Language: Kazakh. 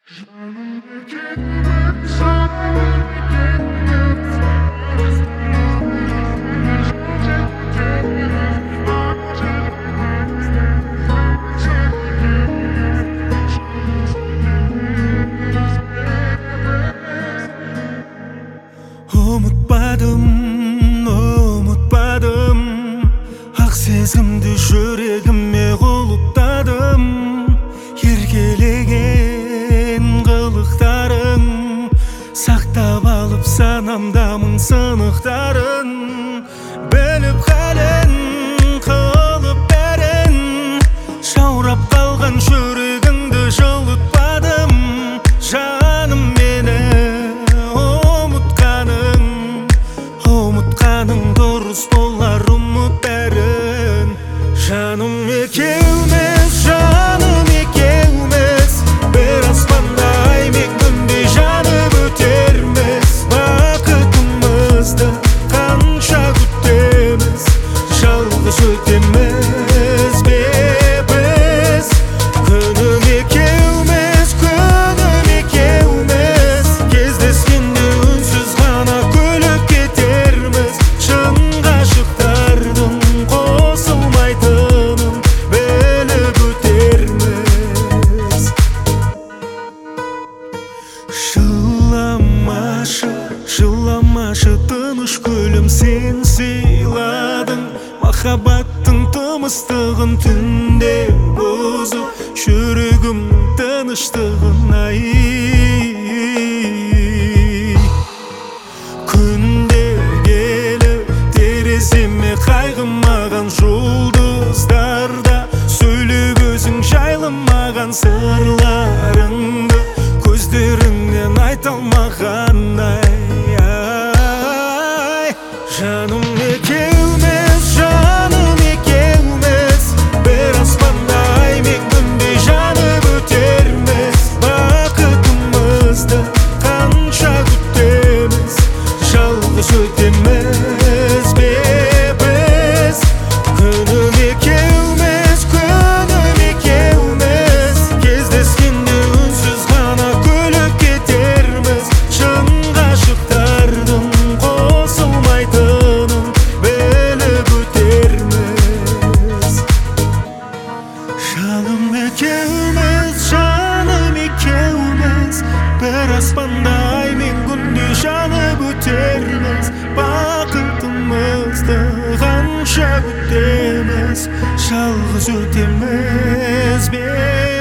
Umutmadım Ақ сезімді жүрегіме құлыптадым Еркелеген қылықтарың Сақтап алып санамда мың сынықтарын Біліп қален қылып бәрін Жаурап қалған жүрегіңді жылытпадым Жаным мені ұмытқаның дұрыс болар ұмыт бәрін Жаным екеуміз, жаным екеуміз Бір аспанда ай мен күндей жанып өтерміз Бақытымызды қанша күтеміз Жалғыз өтеміз бе біз Күнім екеуміз Кездескенде үнсіз ғана күліп кетерміз Шын ғашықтардың қосылмайтынын біліп өтерміз Жыламашы тыныш гүлім сен сыйладың Махаббаттың тымыстығын түнде бұзып Жүрегім тыныштығын ай Күнде келіп тереземе қайғымаған жұлдыздарда Сөйлеп өзің жайламаған сырларыңды Көздеріңнен айта алмаған Жаным екеуміз, жаным екеуміз Бір аспанда ай мен күндей жанып өтерміз Бақытымызды қанша күтеміз Жалғыз өтеміз бе біз Күнім екеуміз Кездескенде үнсіз ғана күліп кетерміз Шын ғашықтардың қосылмайтынын біліп өтерміз Жаным екеуміз Бір аспанда ай мен күндей жанып өтерміз Бақытымызды қанша күтеміз Жалғыз өтеміз бе